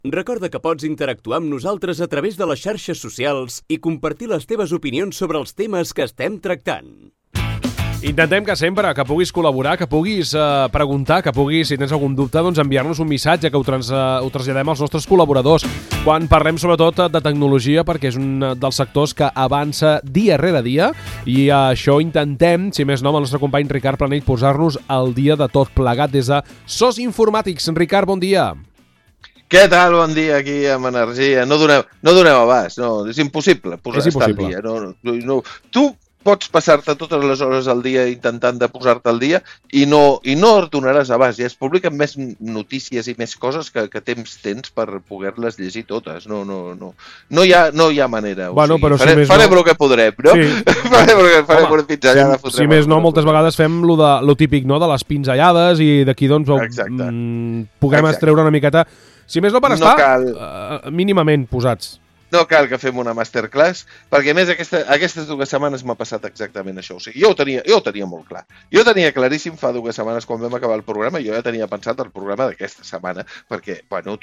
Recorda que pots interactuar amb nosaltres a través de les xarxes socials i compartir les teves opinions sobre els temes que estem tractant. Intentem que sempre que puguis col·laborar, que puguis preguntar, que puguis, si tens algun dubte, doncs enviar-nos un missatge que ho traslladem als nostres col·laboradors. Quan parlem sobretot de tecnologia, perquè és un dels sectors que avança dia rere dia, i això intentem, si més no, amb el nostre company Ricard Planell, posar-nos al dia de tot plegat des de SOS Informàtics. Ricard, bon dia. Què tal? Bon dia aquí amb energia. No doneu abast, no, és impossible estar al dia. No. Tu pots passar-te totes les hores al dia intentant de posar-te al dia i no donaràs abast. Ja es publiquen més notícies i més coses que temps tens per poder-les llegir totes. No hi ha manera. Bueno, però farem el que podrem, no? Sí. farem una pinzellada. Si més no, moltes vegades fem lo típic, no?, de les pinzellades i d'aquí doncs puguem extreure una miqueta. Si més no, per estar mínimament posats. No cal que fem una masterclass, perquè a més aquestes 2 setmanes m'ha passat exactament això. O sigui, jo ho tenia molt clar. Jo tenia claríssim fa 2 setmanes quan vam acabar el programa, jo ja tenia pensat el programa d'aquesta setmana, perquè, bueno,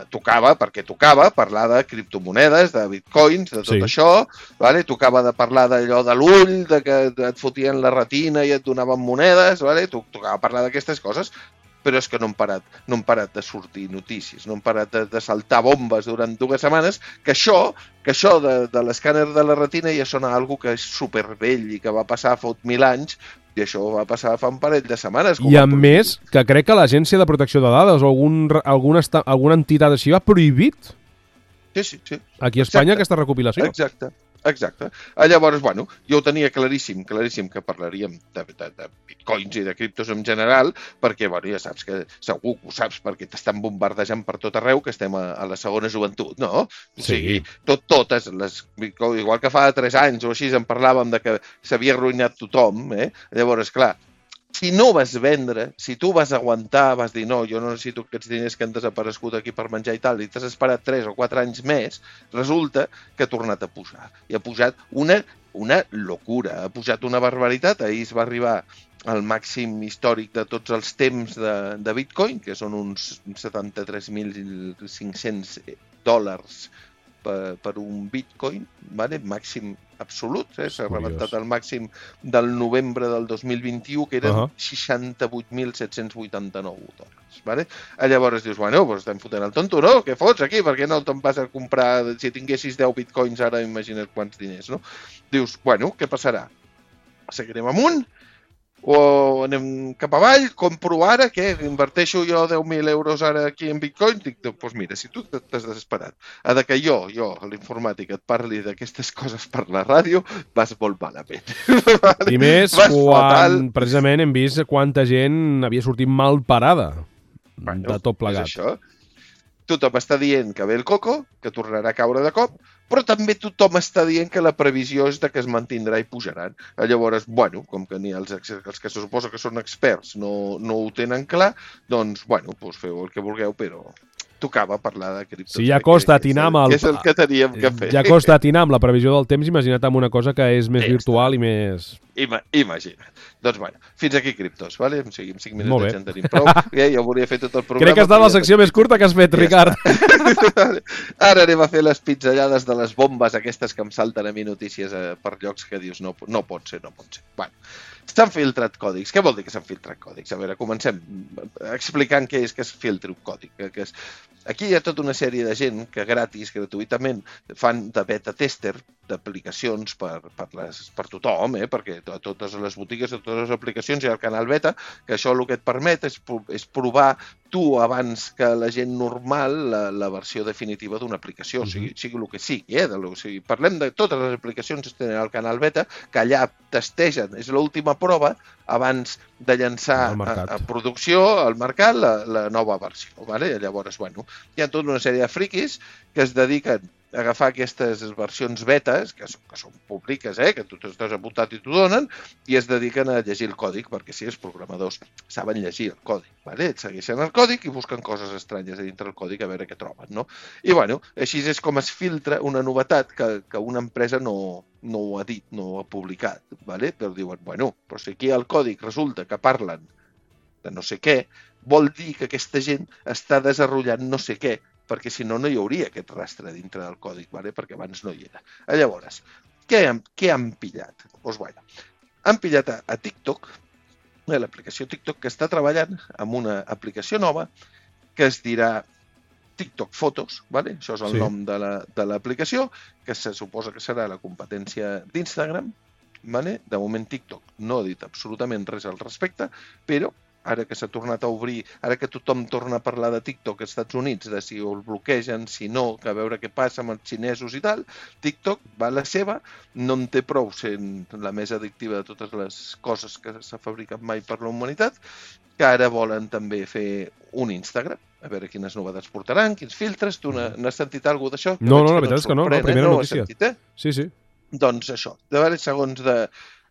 tocava parlar de criptomonedes, de bitcoins, de tot això, vale? Tocava de parlar d'allò de l'ull, de que et fotien la retina i et donaven monedes, vale? Tocava parlar d'aquestes coses, però és que no han parat de sortir notícies, no han parat de saltar bombes durant 2 setmanes, que això de l'escàner de la retina ja sona algo que és supervell i que va passar fa 1000 anys, i això va passar fa un parell de setmanes. I a més, que crec que l'Agència de Protecció de Dades o alguna entitat així ha prohibit aquí a Espanya aquesta recopilació. Exacte. Llavors, bueno, jo ho tenia claríssim que parlaríem de bitcoins i de criptos en general, perquè, bueno, ja saps que segur que ho saps, perquè t'estan bombardejant per tot arreu, que estem a la segona joventut, no? Sí. O sigui, totes les bitcoins, igual que fa 3 anys o així en parlàvem de que s'havia arruïnat tothom, Llavors, clar, si no vas vendre, si tu vas aguantar, vas dir no, jo no necessito aquests diners que han desaparegut aquí per menjar i tal, i t'has esperat 3 o 4 anys més, resulta que ha tornat a pujar. I ha pujat una locura, ha pujat una barbaritat. Ahir es va arribar al màxim històric de tots els temps de Bitcoin, que són uns 73.500 dòlars per un Bitcoin, vale? Màxim absolut, s'ha rebentat el màxim del novembre del 2021, que eren 68.789 dòlars. Vale? Llavors dius, bueno, doncs estem fotent el tonto, no? Què fots aquí? Per què no te'n vas a comprar, si tinguessis 10 bitcoins ara, imagina't quants diners, no? Dius, bueno, què passarà? Seguirem amunt? O anem cap avall, compro ara, què? Inverteixo jo 10.000 euros ara aquí en bitcoin? Dic, doncs mira, si tu t'has desesperat de que jo, l'informàtic, et parli d'aquestes coses per la ràdio, vas molt malament. I més quan precisament hem vist quanta gent havia sortit mal parada de tot plegat. És això. Tothom està dient que ve el coco, que tornarà a caure de cop, però també tothom està dient que la previsió és de que es mantindrà i pujaran. Llavors, bueno, com que ni els que se suposa que són experts no ho tenen clar, doncs, bueno, feu el que vulgueu, però tocava parlar de criptos. Si ja costa atinar amb és el que teníem que fer. Ja costa atinar amb la previsió del temps, imagina't amb una cosa que és més virtual i més... Imagina't. Doncs bueno, fins aquí criptos, vale? O sigui, en 5 minuts ja en tenim prou. Jo volia fer tot el programa. Crec que està la secció més curta que has fet, Ricard. Ara anem a fer les pinzellades de les bombes aquestes que em salten a mi notícies per llocs que dius no pot ser. Bueno, s'han filtrat còdics. Què vol dir que s'han filtrat còdics? A veure, comencem explicant què és que es filtri un còdic. Aquí hi ha tota una sèrie de gent que gratuïtament, fan de beta tester d'aplicacions per tothom, perquè a totes les botigues, a totes les aplicacions hi ha el canal beta, que això el que et permet és provar tu abans que la gent normal la versió definitiva d'una aplicació, sigui el que sigui. Parlem de totes les aplicacions que tenen el canal beta, que allà testegen, és l'última prova abans de llançar a producció, al mercat, la nova versió. Llavors, bueno, hi ha tota una sèrie de friquis que es dediquen a agafar aquestes versions betes, que són públiques, que tu t'has apuntat i t'ho donen, i es dediquen a llegir el còdic, perquè sí, els programadors saben llegir el còdic. Et segueixen el còdic i busquen coses estranyes a dintre el còdic a veure què troben, no? I bueno, així és com es filtra una novetat que una empresa no ho ha dit, no ho ha publicat, però diuen, bueno, però si aquí al còdic resulta que parlen de no sé què, vol dir que aquesta gent està desenvolupant no sé què, perquè si no, no hi hauria aquest rastre dintre del còdic, vale? Perquè abans no hi era. Llavors, què han pillat? Doncs, bueno, han pillat a TikTok, l'aplicació TikTok, que està treballant amb una aplicació nova que es dirà TikTok Fotos, vale? Això és el nom de l'aplicació, que se suposa que serà la competència d'Instagram. Vale? De moment TikTok no ha dit absolutament res al respecte, però ara que s'ha tornat a obrir, ara que tothom torna a parlar de TikTok als Estats Units, de si el bloquegen, si no, que a veure què passa amb els xinesos i tal, TikTok va a la seva, no en té prou sent la més addictiva de totes les coses que s'ha fabricat mai per la humanitat, que ara volen també fer un Instagram, a veure quines novetats portaran, quins filtres. Tu n'has sentit alguna cosa d'això? No, la veritat és que no, la primera notícia. Sí. Doncs això, segons de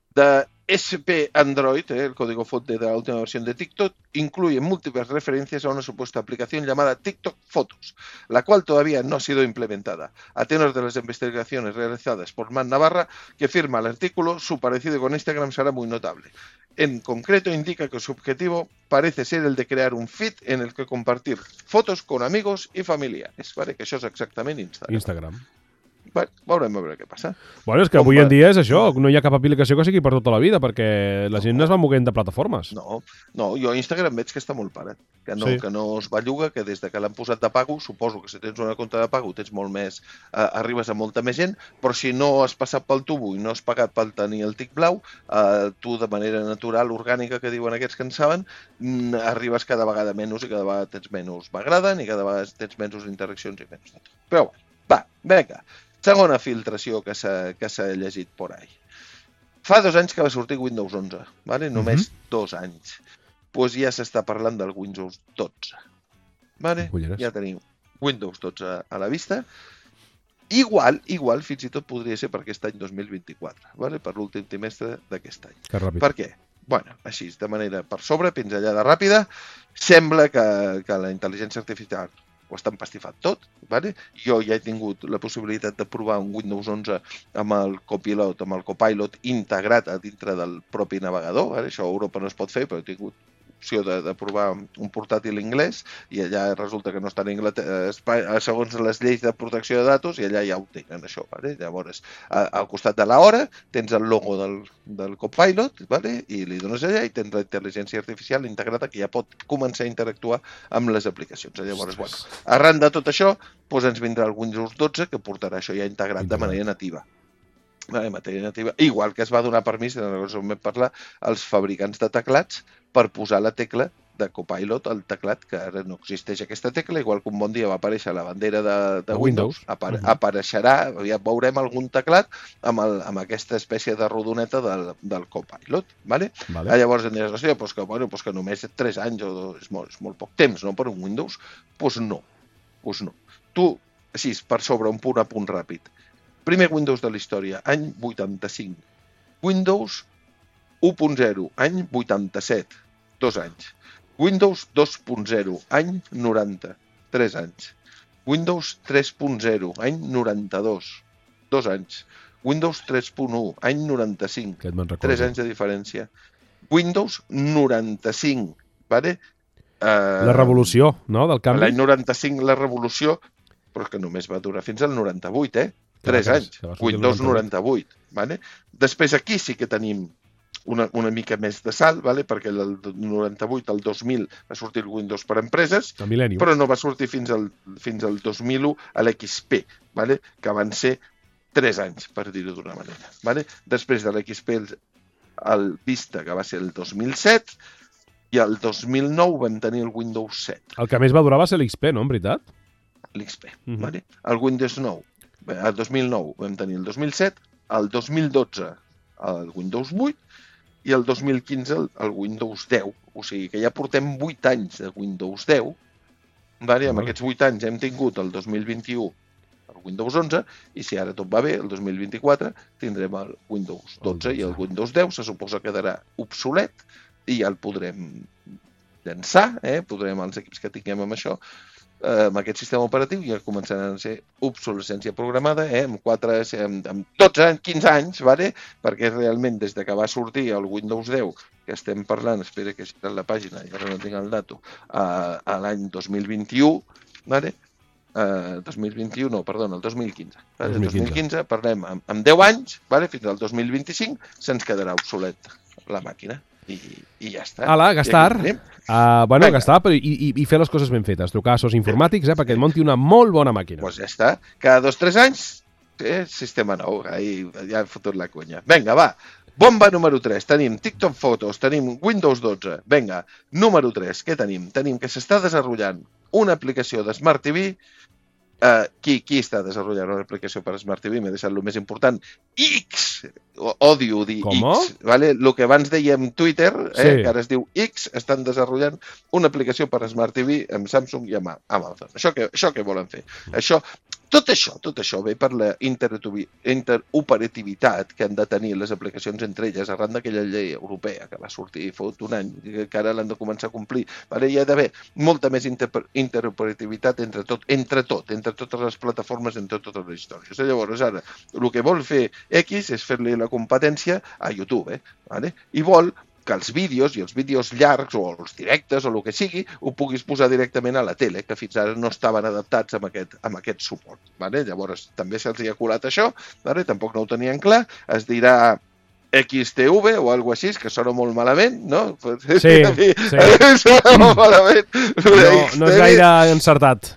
SP Android, el código fuente de la última versión de TikTok, incluye múltiples referencias a una supuesta aplicación llamada TikTok Fotos, la cual todavía no ha sido implementada. A tenor de las investigaciones realizadas por Man Navarra, que firma el artículo, su parecido con Instagram será muy notable. En concreto, indica que su objetivo parece ser el de crear un feed en el que compartir fotos con amigos y familiares. ¿Vale? Que això és exactament Instagram. Bueno, veurem a veure què passa. Bueno, és que avui en dia és això, no hi ha cap aplicació que sigui per tota la vida, perquè la gent es va moguent de plataformes. No, jo a Instagram veig que està molt parat, que no es belluga, que des de que l'han posat de pago, suposo que si tens una compte de pago tens molt més, arribes a molta més gent, però si no has passat pel tubo i no has pagat per tenir el tic blau, tu de manera natural, orgànica, que diuen aquests que en saben, arribes cada vegada menys i cada vegada tens menys m'agraden i cada vegada tens menys interaccions i menys de tot. Però vinga. Segona filtració que s'ha llegit por ahí. Fa 2 anys que va sortir Windows 11, ¿vale? Només 2 anys. Pues ja s'està parlant del Windows 12. ¿Vale? Ja tenim Windows 12 a la vista. Igual, fins i tot podria ser per aquest any 2024, ¿vale? Per l'últim trimestre d'aquest any. Per què? Bueno, així, de manera per sobre, pinzellada ràpida, sembla que la intel·ligència artificial ho està empastifat tot, ¿vale? Jo ja he tingut la possibilitat de provar un Windows 11 amb el Copilot integrat a dintre del propi navegador, ¿vale? Això a Europa no es pot fer, però he tingut opció de provar un portàtil anglès i allà resulta que no està en Anglaterra, segons les lleis de protecció de datos, i allà ja ho tenen, això, ¿vale? Llavors, al costat de l'hora tens el logo del Copilot, ¿vale? I li dones allà i tens la intel·ligència artificial integrada que ja pot començar a interactuar amb les aplicacions. Llavors, bueno, arran de tot això, doncs ens vindrà el Windows 12 que portarà això ja integrat de manera nativa. Igual que es va donar permís, vam parlar, als fabricants de teclats per posar la tecla de Copilot al teclat, que ara no existeix aquesta tecla, igual que un bon dia va aparèixer la bandera de Windows, apareixerà, ja veurem algun teclat amb aquesta espècie de rodoneta del Copilot, ¿vale? Llavors em diràs, que només 3 anys és molt poc temps, no?, per un Windows. Doncs no. Tu, així, per sobre, un punt ràpid. Primer Windows de la història, any 85. Windows 1.0, any 87, 2 anys. Windows 2.0, any 90, 3 anys. Windows 3.0, any 92, 2 anys. Windows 3.1, any 95, 3 anys de diferència. Windows 95, ¿vale? La revolució, no?, del canvi. L'any 95, la revolució, però que només va durar fins al 98, 3 anys, Windows 98. ¿Vale? Després aquí sí que tenim una mica més de salt, ¿vale? Perquè del 98 al 2000 va sortir el Windows per empreses, però no va sortir fins al 2001 a l'XP, ¿vale? Que van ser 3 anys, per dir-ho d'una manera. ¿Vale? Després de l'XP el Vista, que va ser el 2007, i el 2009 vam tenir el Windows 7. El que més va durar va ser l'XP, no, en veritat? L'XP, ¿vale? El Windows 9. El 2009 vam tenir el 2007, el 2012 el Windows 8 i el 2015 el Windows 10. O sigui que ja portem 8 anys de Windows 10. Vale? Amb aquests 8 anys hem tingut el 2021 el Windows 11 i si ara tot va bé, el 2024 tindrem el Windows 12 i el Windows 10 se suposa que quedarà obsolet i ja el podrem llançar, podrem els equips que tinguem amb això, amb aquest sistema operatiu ja començaran a ser obsolescència programada amb 12 anys, 15 anys, ¿vale? Perquè realment des que va sortir el Windows 10, que estem parlant, espera que he citat la pàgina i ara no tinc el dato, a l'any 2021, ¿vale? el 2015. El 2015 parlem amb 10 anys, fins al 2025 se'ns quedarà obsolet la màquina. I ja està. Ala, gastar. Gastar i fer les coses ben fetes. Trucar a sos informàtics perquè et munti una molt bona màquina. Doncs ja està. Cada 2-3 anys, sistema nou. Ja hem fotut la conya. Vinga, va. Bomba número 3. Tenim TikTok Photos, tenim Windows 12. Vinga, número 3. Què tenim? Tenim que s'està desenvolupant una aplicació de Smart TV. Qui està desenvolupant una aplicació per Smart TV? M'he deixat el més important. X! Odio dir X. El que abans dèiem Twitter, que ara es diu X, estan desenvolupant una aplicació per Smart TV amb Samsung i amb Amazon. Això què volen fer? Tot això ve per la interoperativitat que han de tenir les aplicacions entre elles arran d'aquella llei europea que va sortir fot un any, que ara l'han de començar a complir. Hi ha d'haver molta més interoperativitat entre totes les plataformes, entre totes les històries. Llavors, ara, el que vol fer X és fer-li la competència a YouTube, i vol que els vídeos i els vídeos llargs o els directes o el que sigui ho puguis posar directament a la tele, que fins ara no estaven adaptats amb aquest suport. Llavors, també se'ls hi ha colat això, tampoc no ho tenien clar, es dirà XTV o alguna cosa així, que sona molt malament, no? Sí. Sona molt malament. No és gaire encertat.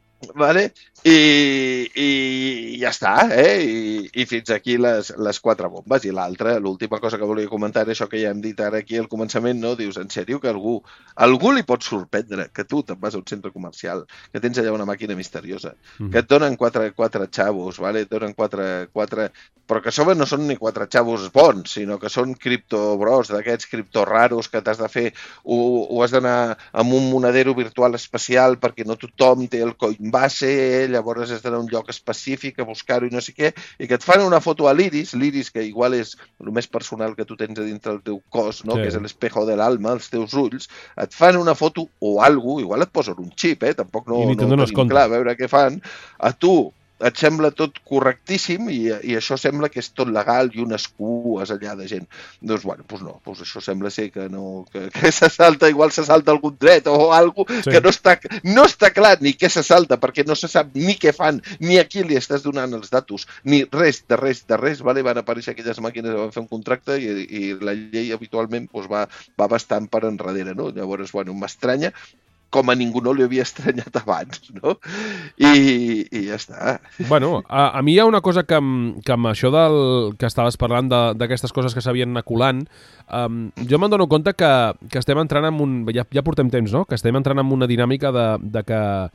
I ja està, i fins aquí les 4 bombes. I l'última cosa que volia comentar és això que ja hem dit ara aquí al començament, no? Dius, en sèrio, que algú li pot sorprendre que tu te'n vas a un centre comercial, que tens allà una màquina misteriosa, que et donen 4 xavos, et donen 4, però que a sobre no són ni 4 xavos bons, sinó que són criptobros, d'aquests criptoraros que t'has de fer, o has d'anar amb un monedero virtual especial perquè no tothom té el Coinbase, llavors has d'anar a un lloc específic a buscar-ho i no sé què, i que et fan una foto a l'Iris, que igual és el més personal que tu tens a dintre del teu cos, no? Que és l'espejo de l'alma, els teus ulls, et fan una foto o alguna cosa, igual et posen un xip, tampoc no tenim clar a veure què fan, a tu et sembla tot correctíssim i això sembla que és tot legal i unes cues allà de gent. Doncs, això sembla ser que no, que igual se salta algun dret o alguna cosa que no està clar ni què se salta, perquè no se sap ni què fan, ni a qui li estàs donant els datos, ni res de res. Van aparèixer aquelles màquines que van fer un contracte i la llei habitualment va bastant per enrere, no? Llavors, m'estranya, com a ningú no li havia estranyat abans, no? I ja està. A mi hi ha una cosa que amb això que estaves parlant d'aquestes coses que s'havien anat colant, jo me'n dono compte que estem entrant en ja portem temps, no? Que estem entrant en una dinàmica de que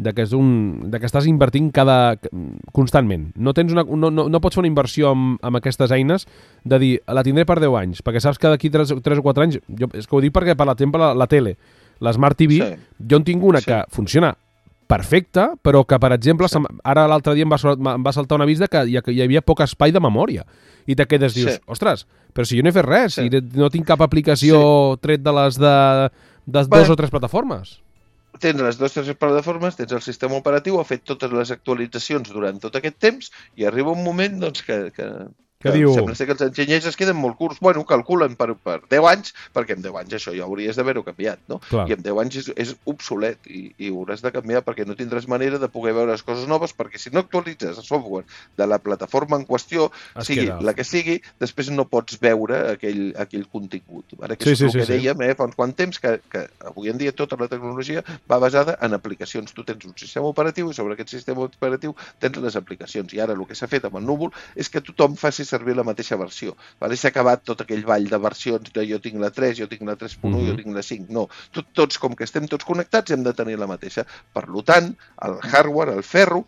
estàs invertint constantment. No pots fer una inversió amb aquestes eines de dir, la tindré per 10 anys, perquè saps que d'aquí 3 o 4 anys, és que ho dic perquè, per exemple, la tele, la Smart TV, jo en tinc una que funciona perfecta, però que, per exemple, ara l'altre dia em va saltar un avís que hi havia poc espai de memòria. I te quedes, dius, ostres, però si jo no he fet res, i no tinc cap aplicació tret de les de 2 o 3 plataformes. Tens les 2 o 3 plataformes, tens el sistema operatiu, ha fet totes les actualitzacions durant tot aquest temps i arriba un moment que sembla ser que els enginyers es queden molt curts. Calculen per 10 anys, perquè en 10 anys això ja hauries d'haver-ho canviat, no? I en 10 anys és obsolet i ho hauràs de canviar perquè no tindràs manera de poder veure les coses noves, perquè si no actualitzes el software de la plataforma en qüestió, sigui la que sigui, després no pots veure aquell contingut. Que és el que dèiem fa uns quants temps, que avui en dia tota la tecnologia va basada en aplicacions. Tu tens un sistema operatiu i sobre aquest sistema operatiu tens les aplicacions. I ara el que s'ha fet amb el núvol és que tothom faci servir la mateixa versió. S'ha acabat tot aquell ball de versions de jo tinc la 3, jo tinc la 3.1, jo tinc la 5. No, tots, com que estem tots connectats, hem de tenir la mateixa. Per tant, el hardware, el ferro,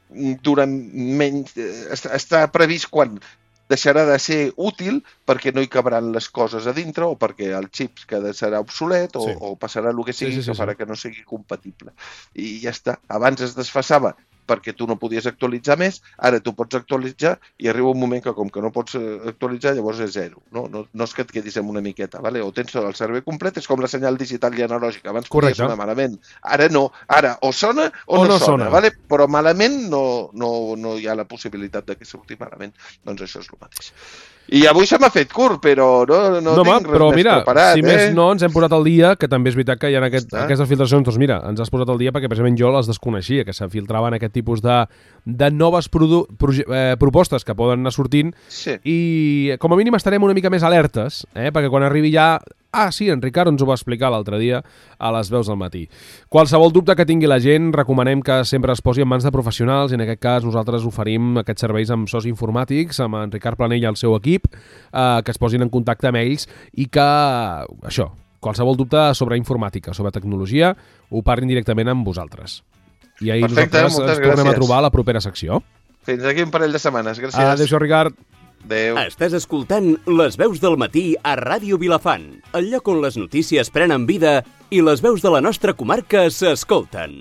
està previst quan deixarà de ser útil perquè no hi cabran les coses a dintre o perquè el xip serà obsolet o passarà el que sigui que farà que no sigui compatible. I ja està. Abans es desfasava perquè tu no podies actualitzar més, ara tu pots actualitzar i arriba un moment que com que no pots actualitzar llavors és 0. No és que et quedis amb una miqueta, o tens el servei complet, és com la senyal digital i analògica, abans podia sonar malament, ara no, ara o sona o no sona, però malament no hi ha la possibilitat que surti malament, doncs això és el mateix. I avui se m'ha fet curt, però no tinc res més preparat. Si més no, ens hem posat al dia, que també és veritat que hi ha aquestes filtracions. Doncs mira, ens has posat al dia perquè precisament jo les desconeixia, que se filtraven aquest tipus de noves propostes que poden anar sortint i com a mínim estarem una mica més alertes, perquè quan arribi ja... sí, en Ricard ens ho va explicar l'altre dia a les veus del matí. Qualsevol dubte que tingui la gent, recomanem que sempre es posi en mans de professionals i en aquest cas nosaltres oferim aquests serveis amb SOS Informàtics, amb en Ricard Planell i el seu equip, que es posin en contacte amb ells i que, això, qualsevol dubte sobre informàtica, sobre tecnologia, ho parlin directament amb vosaltres. I ahir nosaltres ens tornem a trobar a la propera secció. Fins aquí un parell de setmanes. Gràcies. Adéu, Ricard. Adéu. Estàs escoltant Les Veus del Matí a Ràdio Vilafant, el lloc on les notícies prenen vida i les veus de la nostra comarca s'escolten.